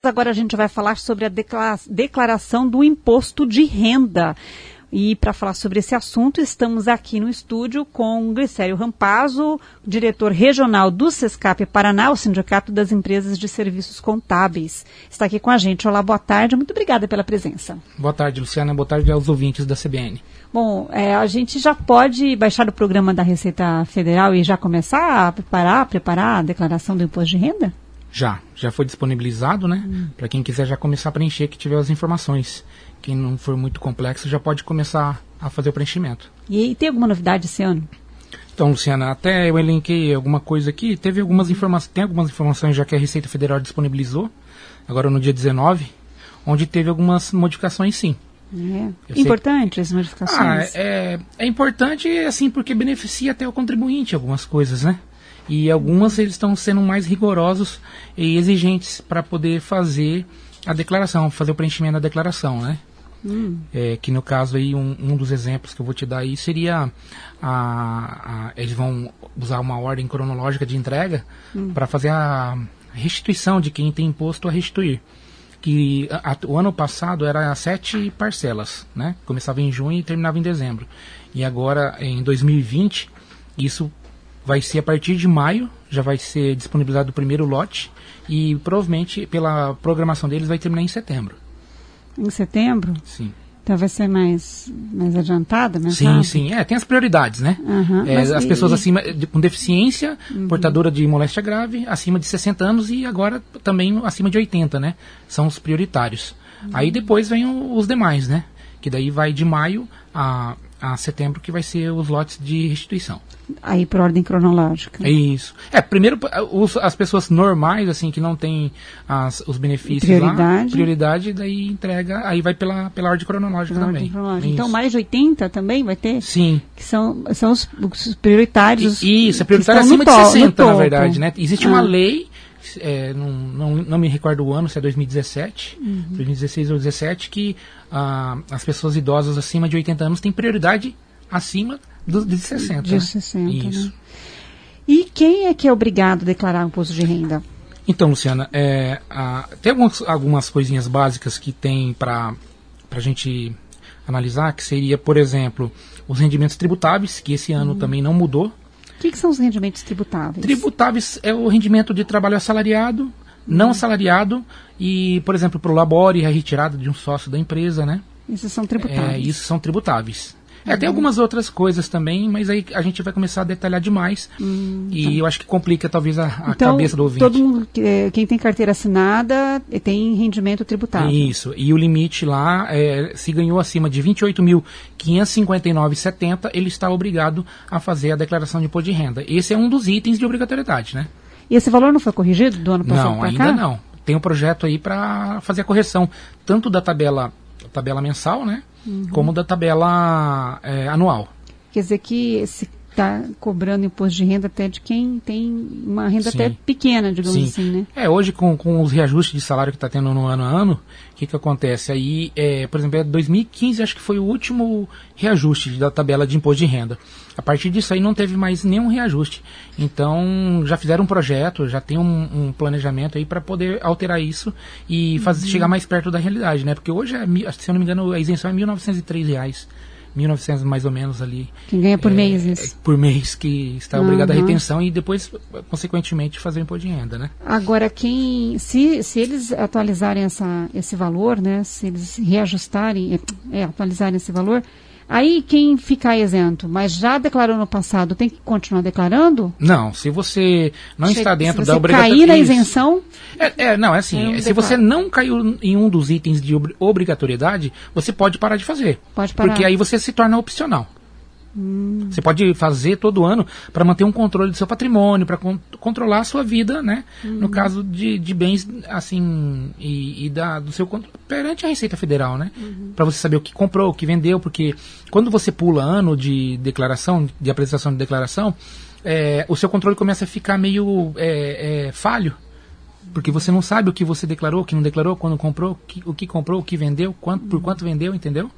Agora a gente vai falar sobre a declaração do imposto de renda. E para falar sobre esse assunto, estamos aqui no estúdio com Glicério Rampazzo, diretor regional do SESCAP Paraná, o Sindicato das Empresas de Serviços Contábeis. Está aqui com a gente. Olá, boa tarde. Muito obrigada pela presença. Boa tarde, Luciana. Boa tarde aos ouvintes da CBN. Bom, a gente já pode baixar o programa da Receita Federal e já começar a preparar a declaração do imposto de renda? Já foi disponibilizado, né? Para quem quiser já começar a preencher, que tiver as informações. Quem não for muito complexo já pode começar a fazer o preenchimento. E tem alguma novidade esse ano? Então, Luciana, até eu elenquei alguma coisa aqui. Tem algumas informações já que a Receita Federal disponibilizou, agora no dia 19, onde teve algumas modificações, sim. Importante as modificações? É importante, assim, porque beneficia até o contribuinte algumas coisas, né? E algumas eles estão sendo mais rigorosos e exigentes para poder fazer a declaração, fazer o preenchimento da declaração, né? Que no caso aí, um dos exemplos que eu vou te dar aí seria eles vão usar uma ordem cronológica de entrega para fazer a restituição de quem tem imposto a restituir. Que o ano passado era 7 parcelas, né? Começava em junho e terminava em dezembro. E agora, em 2020, isso vai ser a partir de maio, já vai ser disponibilizado o primeiro lote e provavelmente pela programação deles vai terminar em setembro. Em setembro? Sim. Então vai ser mais adiantada? Sim. Tem as prioridades, né? As pessoas acima com deficiência, portadora de moléstia grave, acima de 60 anos e agora também acima de 80, né? São os prioritários. Aí depois vem os demais, né? Que daí vai de maio a setembro, que vai ser os lotes de restituição. Aí por ordem cronológica. Isso. Primeiro as pessoas normais, assim, que não têm os benefícios prioridade, daí entrega, aí vai pela ordem cronológica também. Então mais de 80 também vai ter? Sim. Que são os prioritários. Isso, é prioritário acima de 60, na verdade, né? Existe uma lei, não me recordo o ano, se é 2017, 2016 ou 2017, que as pessoas idosas acima de 80 anos têm prioridade acima de 60. De 60, Isso. Né? E quem é que é obrigado a declarar o imposto de renda? Então, Luciana, tem algumas coisinhas básicas que tem para a gente analisar, que seria, por exemplo, os rendimentos tributáveis, que esse ano também não mudou. O que são os rendimentos tributáveis? Tributáveis é o rendimento de trabalho assalariado, não assalariado e, por exemplo, para o labore, a retirada de um sócio da empresa, né? Esses são tributáveis. Isso são tributáveis. Tem algumas outras coisas também, mas aí a gente vai começar a detalhar demais e eu acho que complica talvez a cabeça do ouvinte. Todo mundo, quem tem carteira assinada tem rendimento tributável. Isso, e o limite lá, se ganhou acima de R$ 28.559,70, ele está obrigado a fazer a declaração de imposto de renda. Esse é um dos itens de obrigatoriedade, né? E esse valor não foi corrigido do ano passado para cá? Não, ainda não. Tem um projeto aí para fazer a correção, tanto da tabela mensal, né? Como da tabela anual. Quer dizer que se está cobrando imposto de renda até de quem tem uma renda até pequena, digamos assim, né? Hoje com os reajustes de salário que está tendo no ano a ano, o que acontece? Aí, por exemplo, 2015 acho que foi o último reajuste da tabela de imposto de renda. A partir disso aí não teve mais nenhum reajuste. Então já fizeram um projeto, já tem um planejamento aí para poder alterar isso e chegar mais perto da realidade, né? Porque hoje, se eu não me engano, a isenção é R$ 1.903. 1.900 mais ou menos ali. Quem ganha por mês isso? Por mês que está obrigado à retenção e depois, consequentemente, fazer o imposto de renda, né? Agora, se eles atualizarem esse valor, né? Se eles reajustarem, atualizarem esse valor, aí quem ficar isento, mas já declarou no passado, tem que continuar declarando? Não, se você não está dentro da obrigatoriedade. Se cair na isenção? Se você não caiu em um dos itens de obrigatoriedade, você pode parar de fazer. Pode parar. Porque aí você se torna opcional. Você pode fazer todo ano para manter um controle do seu patrimônio, para controlar a sua vida, né? No caso de bens, assim, do seu perante a Receita Federal, né? Para você saber o que comprou, o que vendeu, porque quando você pula ano de declaração, de apresentação de declaração, o seu controle começa a ficar meio falho. Porque você não sabe o que você declarou, o que não declarou, quando comprou, o que comprou, o que vendeu, por quanto vendeu, entendeu?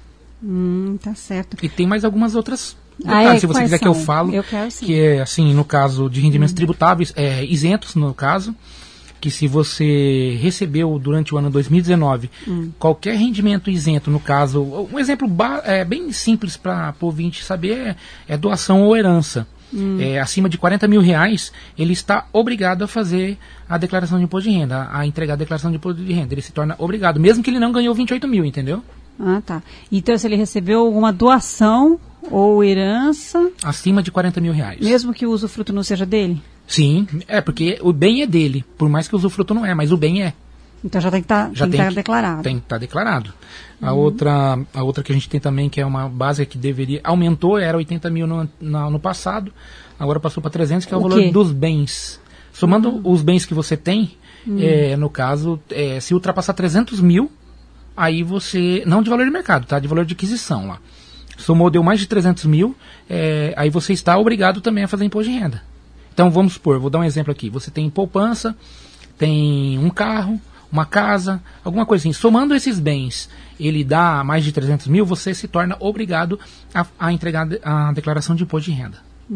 Tá certo. E tem mais algumas outras detalhes, se você quiser que eu falo, eu quero, sim. Que é assim, no caso de rendimentos tributáveis, isentos no caso, que se você recebeu durante o ano 2019 qualquer rendimento isento, no caso, um exemplo bem simples para o ouvinte saber é doação ou herança. Acima de R$40 mil, ele está obrigado a fazer a declaração de imposto de renda, a entregar a declaração de imposto de renda. Ele se torna obrigado, mesmo que ele não ganhou 28 mil, entendeu? Ah, tá. Então, se ele recebeu alguma doação ou herança... Acima de R$40 mil. Mesmo que o usufruto não seja dele? Sim, porque o bem é dele, por mais que o usufruto não é, mas o bem é. Então já tem que estar declarado. Tem que estar declarado. A outra que a gente tem também, que é uma base que deveria... Aumentou, era 80 mil no passado, agora passou para 300, que é o valor dos bens. Somando os bens que você tem, no caso, se ultrapassar 300 mil, aí você... Não de valor de mercado, tá? De valor de aquisição lá. Somou, deu mais de 300 mil, aí você está obrigado também a fazer imposto de renda. Então, vamos supor, vou dar um exemplo aqui. Você tem poupança, tem um carro, uma casa, alguma coisa assim. Somando esses bens, ele dá mais de 300 mil, você se torna obrigado a entregar a declaração de imposto de renda.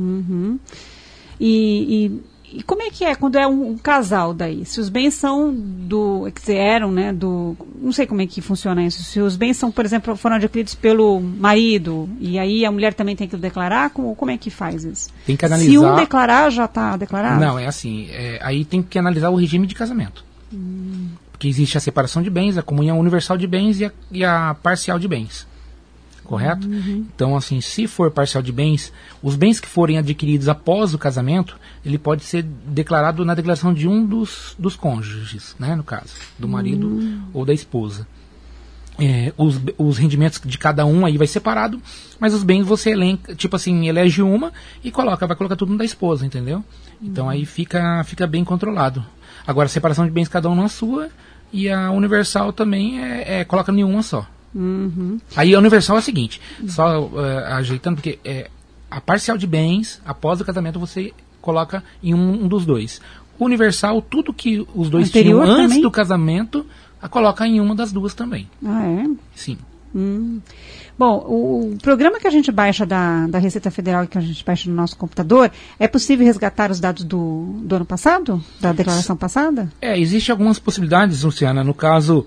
E como é que é quando é um casal daí? Se os bens são que eram, né, não sei como é que funciona isso. Se os bens são, por exemplo, foram adquiridos pelo marido, e aí a mulher também tem que declarar, como é que faz isso? Tem que analisar... Se um declarar, já está declarado? Não, é assim, aí tem que analisar o regime de casamento. Porque existe a separação de bens, a comunhão universal de bens e a parcial de bens. Correto? Então, assim, se for parcial de bens, os bens que forem adquiridos após o casamento, ele pode ser declarado na declaração de um dos cônjuges, né, no caso, do marido ou da esposa. Os rendimentos de cada um aí vai separado, mas os bens você elenca, tipo assim, elege uma e vai colocar tudo no da esposa, entendeu? Então aí fica bem controlado. Agora, a separação de bens cada um na sua, e a universal também coloca em uma só. Aí a universal é a seguinte, só ajeitando, porque a parcial de bens, após o casamento, você coloca em um dos dois. O universal, tudo que os dois tinham antes também? Do casamento, a coloca em uma das duas também. Ah, é? Sim. Bom, o programa que a gente baixa da Receita Federal, que a gente baixa no nosso computador, é possível resgatar os dados do ano passado? Da declaração passada? Existem algumas possibilidades, Luciana, no caso...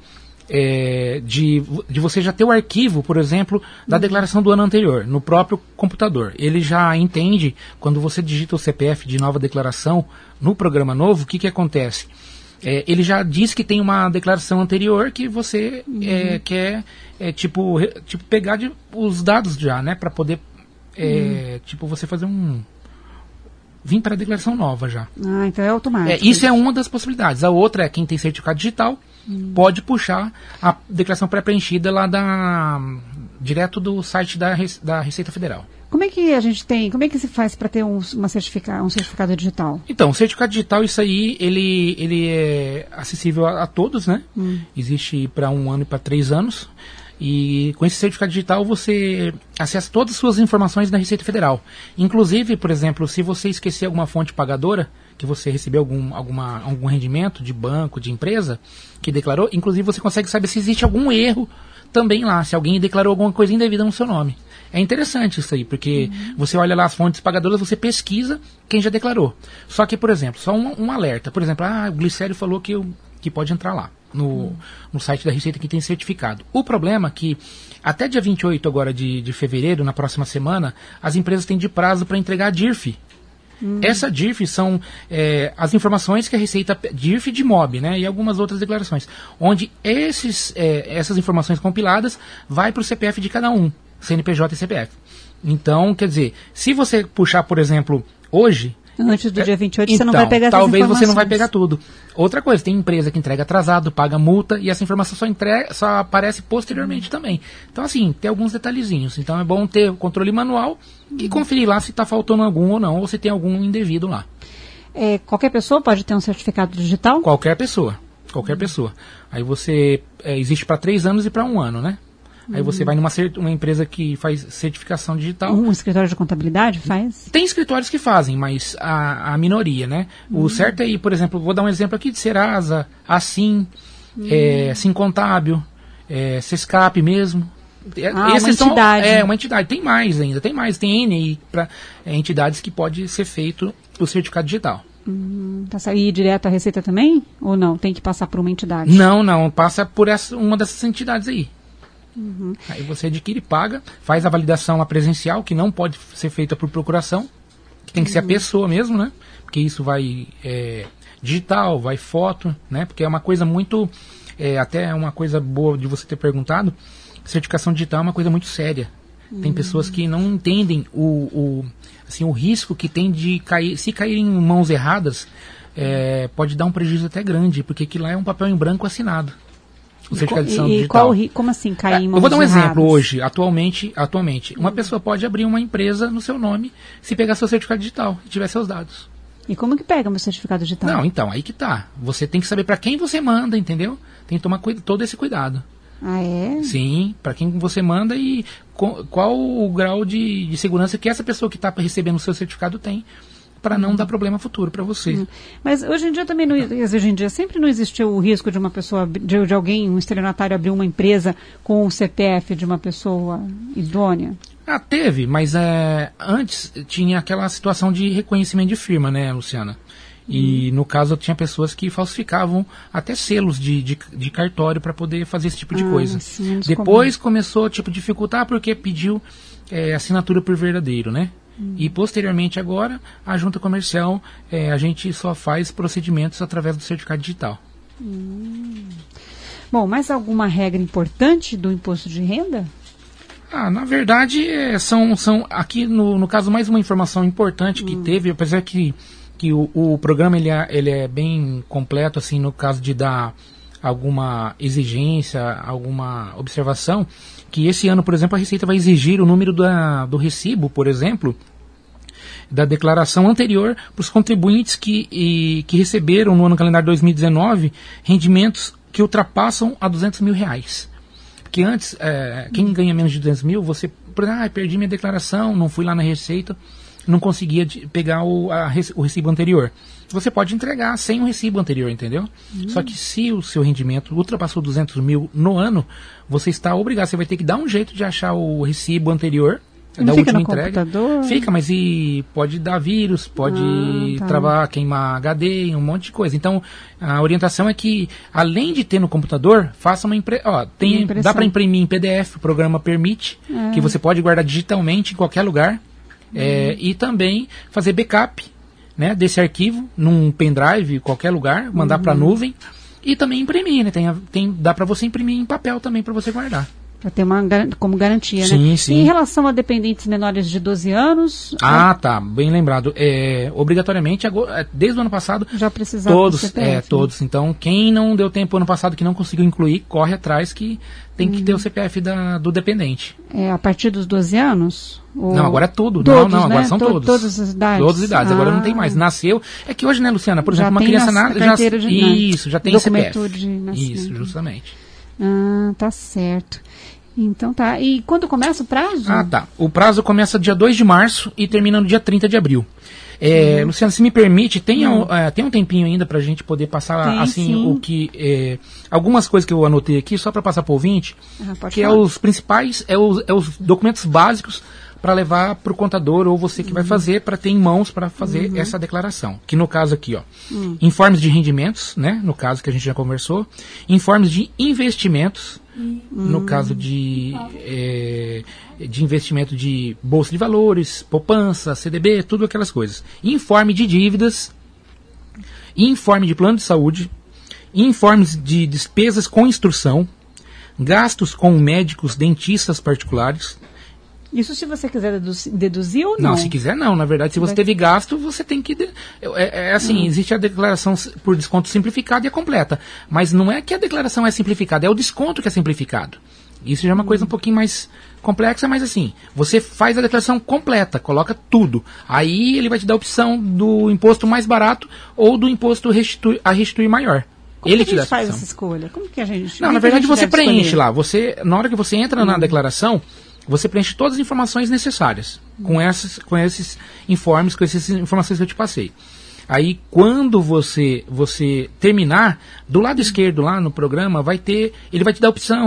de você já ter o arquivo, por exemplo, da declaração do ano anterior, no próprio computador. Ele já entende, quando você digita o CPF de nova declaração no programa novo, o que acontece? Ele já diz que tem uma declaração anterior que você quer pegar os dados já, né, para poder você fazer vir para a declaração nova já. Ah, então é automático. Isso é uma das possibilidades. A outra é quem tem certificado digital pode puxar a declaração pré-preenchida lá direto do site da Receita Federal. Como é que se faz para ter um certificado digital? Então, o certificado digital, isso aí, ele é acessível a todos, né? Existe para 1 ano e para 3 anos. E com esse certificado digital você acessa todas as suas informações na Receita Federal. Inclusive, por exemplo, se você esquecer alguma fonte pagadora, que você recebeu algum rendimento de banco, de empresa, que declarou, inclusive você consegue saber se existe algum erro também lá, se alguém declarou alguma coisa indevida no seu nome. É interessante isso aí, porque você olha lá as fontes pagadoras, você pesquisa quem já declarou. Só que, por exemplo, só um alerta. Por exemplo, o Glicério falou que pode entrar lá. No site da Receita que tem certificado. O problema é que até dia 28 agora de fevereiro, na próxima semana, as empresas têm de prazo para entregar a DIRF. Essa DIRF são as informações que a Receita... DIRF de MOB, né? E algumas outras declarações. Onde essas informações compiladas vai para o CPF de cada um. CNPJ e CPF. Então, quer dizer, se você puxar, por exemplo, hoje... Antes do dia 28 você não vai pegar essas talvez informações. Você não vai pegar tudo. Outra coisa, tem empresa que entrega atrasado, paga multa, e essa informação só aparece posteriormente também. Então, assim, tem alguns detalhezinhos. Então, é bom ter o controle manual e conferir lá se está faltando algum ou não, ou se tem algum indevido lá. Qualquer pessoa pode ter um certificado digital? Qualquer pessoa. Aí você... existe para 3 anos e para 1 ano, né? Aí você vai numa empresa que faz certificação digital. Um escritório de contabilidade faz? Tem escritórios que fazem, mas a minoria, né? O certo é ir, por exemplo, vou dar um exemplo aqui de Serasa, Assim, Sim Contábil, Sescap mesmo. Uma entidade. Uma entidade. Tem mais ainda, tem N para entidades que pode ser feito o certificado digital. Tá sair direto à Receita também? Ou não? Tem que passar por uma entidade? Não. Passa por uma dessas entidades aí. Aí você adquire, paga, faz a validação lá presencial, que não pode ser feita por procuração, que tem que ser a pessoa mesmo, né? Porque isso vai digital, vai foto, né? Porque é uma coisa muito, até uma coisa boa de você ter perguntado, certificação digital é uma coisa muito séria. Tem pessoas que não entendem o risco que tem de cair, se cair em mãos erradas, pode dar um prejuízo até grande, porque aquilo lá é um papel em branco assinado. O certificado de edição digital. Como assim cair em mãos erradas? Eu vou dar um exemplo hoje, atualmente. Uma pessoa pode abrir uma empresa no seu nome se pegar seu certificado digital e tiver seus dados. E como que pega meu certificado digital? Não, então, aí que tá. Você tem que saber para quem você manda, entendeu? Tem que tomar todo esse cuidado. Ah, é? Sim, para quem você manda e qual o grau de segurança que essa pessoa que está recebendo o seu certificado tem, para não dar problema futuro para você. Mas hoje em dia também sempre não existiu o risco de uma pessoa, de alguém, um estelionatário abrir uma empresa com o CPF de uma pessoa idônea? Teve, mas antes tinha aquela situação de reconhecimento de firma, né, Luciana? E no caso tinha pessoas que falsificavam até selos de cartório para poder fazer esse tipo de coisa. Sim, depois começou a dificultar porque pediu assinatura por verdadeiro, né? E posteriormente agora a junta comercial, a gente só faz procedimentos através do certificado digital. Bom, mais alguma regra importante do imposto de renda? Na verdade são aqui no caso mais uma informação importante que teve, apesar que o programa ele é bem completo, assim, no caso de dar alguma exigência, alguma observação, que esse ano, por exemplo, a Receita vai exigir o número do recibo, por exemplo, da declaração anterior para os contribuintes que receberam no ano calendário 2019 rendimentos que ultrapassam a R$200 mil. Porque antes, quem ganha menos de 200 mil, você, perdi minha declaração, não fui lá na Receita, não conseguia pegar o recibo anterior. Você pode entregar sem o recibo anterior, entendeu? Só que se o seu rendimento ultrapassou 200 mil no ano, você está obrigado, você vai ter que dar um jeito de achar o recibo anterior da última entrega. Computador? Fica, mas pode dar vírus, pode travar, queimar HD, um monte de coisa. Então, a orientação é que, além de ter no computador, faça uma impressão. Dá para imprimir em PDF, o programa permite, que você pode guardar digitalmente em qualquer lugar. E também fazer backup, né, desse arquivo num pendrive, qualquer lugar, mandar para a nuvem e também imprimir, né? Dá para você imprimir em papel também para você guardar. Para ter como garantia, sim, né? Sim. E em relação a dependentes menores de 12 anos? Tá, bem lembrado. Obrigatoriamente, desde o ano passado, já precisava todos, do CPF, todos. Então, quem não deu tempo ano passado, que não conseguiu incluir, corre atrás que tem que ter o CPF do dependente. A partir dos 12 anos? Não, agora é tudo. Todos, não, agora né? são todos. Todas as idades? Todas as idades, agora não tem mais. Nasceu. É que hoje, né, Luciana, por exemplo, uma criança já tem CPF. De nascimento. Isso, justamente. Tá certo. Então tá. E quando começa o prazo? Tá. O prazo começa dia 2 de março e termina no dia 30 de abril. Luciana, se me permite, tem um tempinho ainda para a gente poder passar sim. algumas coisas que eu anotei aqui, só para passar para o ouvinte, que falar. os principais, os documentos básicos para levar para o contador ou você que vai fazer, para ter em mãos para fazer essa declaração. Que no caso aqui, informes de rendimentos, né, no caso que a gente já conversou, informes de investimentos, no caso de investimento de bolsa de valores, poupança, CDB, tudo aquelas coisas. Informe de dívidas, informe de plano de saúde, informes de despesas com instrução, gastos com médicos, dentistas particulares. Isso se você quiser deduzir ou não? Não, se quiser não. Na verdade, se você teve gasto, você tem que... existe a declaração por desconto simplificado e é completa. Mas não é que a declaração é simplificada, é o desconto que é simplificado. Isso já é uma coisa um pouquinho mais complexa, mas assim, você faz a declaração completa, coloca tudo. Aí ele vai te dar a opção do imposto mais barato ou do imposto a restituir maior. Como ele que a gente faz essa escolha? Como que a gente... Não, na verdade você preenche lá. Na hora que você entra na declaração, você preenche todas as informações necessárias com esses informes, com essas informações que eu te passei. Aí, quando você terminar, do lado esquerdo lá no programa, ele vai te dar a opção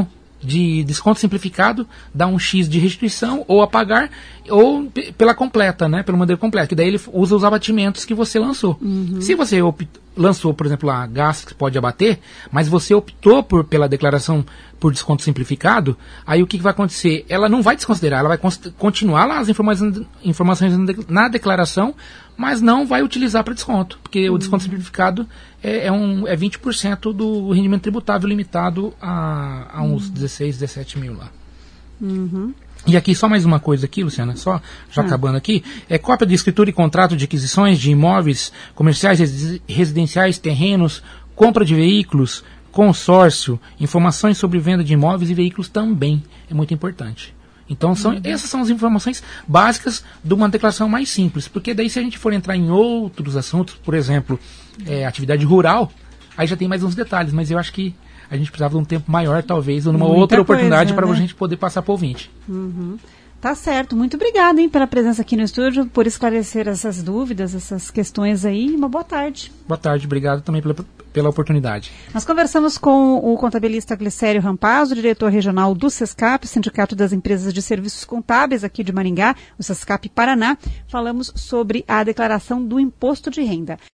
de desconto simplificado, dá um X de restituição, ou a pagar, ou pela completa, né? Pelo modelo completo. Que daí ele usa os abatimentos que você lançou. Se você lançou, por exemplo, lá, gastos que pode abater, mas você optou pela declaração por desconto simplificado, aí o que vai acontecer? Ela não vai desconsiderar, ela vai continuar lá as informações na declaração, mas não vai utilizar para desconto, porque o desconto simplificado é 20% do rendimento tributável limitado a uns 16, 17 mil lá. E aqui só mais uma coisa aqui, Luciana, só já acabando aqui, cópia de escritura e contrato de aquisições de imóveis comerciais, residenciais, terrenos, compra de veículos, consórcio, informações sobre venda de imóveis e veículos também é muito importante. Então, essas são as informações básicas de uma declaração mais simples, porque daí se a gente for entrar em outros assuntos, por exemplo, atividade rural, aí já tem mais uns detalhes, mas eu acho que a gente precisava de um tempo maior, talvez, ou numa outra oportunidade para a gente poder passar para o ouvinte. Tá certo. Muito obrigada, hein, pela presença aqui no estúdio, por esclarecer essas dúvidas, essas questões aí. Uma boa tarde. Boa tarde. Obrigado também pela oportunidade. Nós conversamos com o contabilista Glicério Rampazzo, diretor regional do SESCAP, Sindicato das Empresas de Serviços Contábeis aqui de Maringá, o SESCAP Paraná. Falamos sobre a declaração do imposto de renda.